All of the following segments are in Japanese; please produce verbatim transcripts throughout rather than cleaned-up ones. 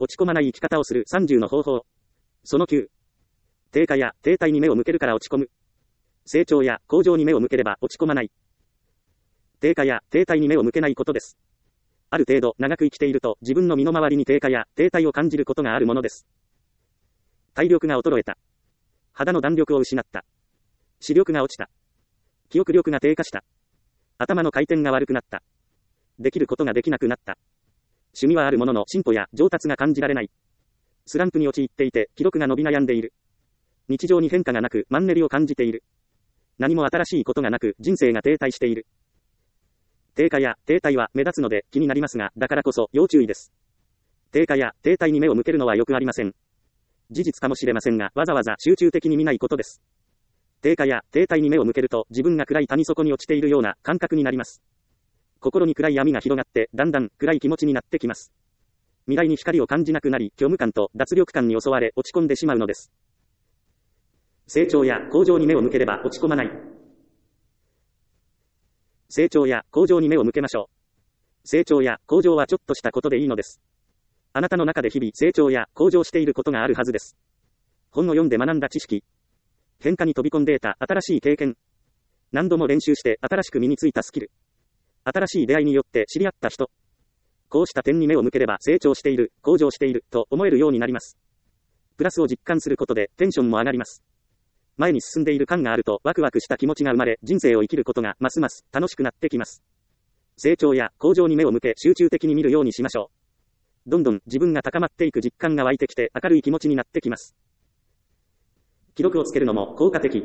落ち込まない生き方をするさんじゅうの方法。そのきゅう。低下や停滞に目を向けるから落ち込む。成長や向上に目を向ければ落ち込まない。低下や停滞に目を向けないことです。ある程度長く生きていると自分の身の回りに低下や停滞を感じることがあるものです。体力が衰えた。肌の弾力を失った。視力が落ちた。記憶力が低下した。頭の回転が悪くなった。できることができなくなった。趣味はあるものの進歩や上達が感じられない。スランプに陥っていて記録が伸び悩んでいる。日常に変化がなくマンネリを感じている。何も新しいことがなく人生が停滞している。低下や停滞は目立つので気になりますが、だからこそ要注意です。低下や停滞に目を向けるのはよくありません。事実かもしれませんが、わざわざ集中的に見ないことです。低下や停滞に目を向けると自分が暗い谷底に落ちているような感覚になります。心に暗い闇が広がってだんだん暗い気持ちになってきます。未来に光を感じなくなり、虚無感と脱力感に襲われ落ち込んでしまうのです。成長や向上に目を向ければ落ち込まない。成長や向上に目を向けましょう。成長や向上はちょっとしたことでいいのです。あなたの中で日々成長や向上していることがあるはずです。本を読んで学んだ知識。変化に飛び込んで得た新しい経験。何度も練習して新しく身についたスキル。新しい出会いによって知り合った人。こうした点に目を向ければ成長している、向上していると思えるようになります。プラスを実感することでテンションも上がります。前に進んでいる感があるとワクワクした気持ちが生まれ、人生を生きることがますます楽しくなってきます。成長や向上に目を向け集中的に見るようにしましょう。どんどん自分が高まっていく実感が湧いてきて明るい気持ちになってきます。記録をつけるのも効果的。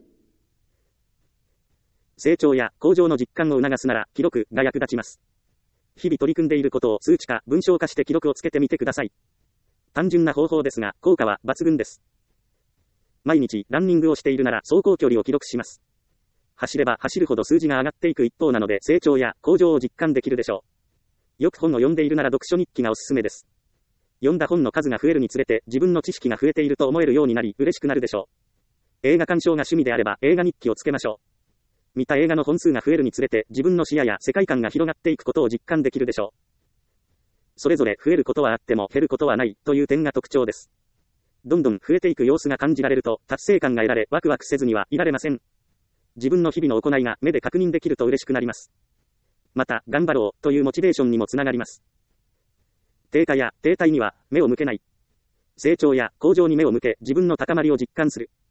成長や向上の実感を促すなら記録が役立ちます。日々取り組んでいることを数値化、文章化して記録をつけてみてください。単純な方法ですが効果は抜群です。毎日ランニングをしているなら走行距離を記録します。走れば走るほど数字が上がっていく一方なので成長や向上を実感できるでしょう。よく本を読んでいるなら読書日記がおすすめです。読んだ本の数が増えるにつれて自分の知識が増えていると思えるようになり嬉しくなるでしょう。映画鑑賞が趣味であれば映画日記をつけましょう。見た映画の本数が増えるにつれて自分の視野や世界観が広がっていくことを実感できるでしょう。それぞれ増えることはあっても減ることはないという点が特徴です。どんどん増えていく様子が感じられると達成感が得られワクワクせずにはいられません。自分の日々の行いが目で確認できると嬉しくなります。また頑張ろうというモチベーションにもつながります。低下や停滞には目を向けない。成長や向上に目を向け自分の高まりを実感する。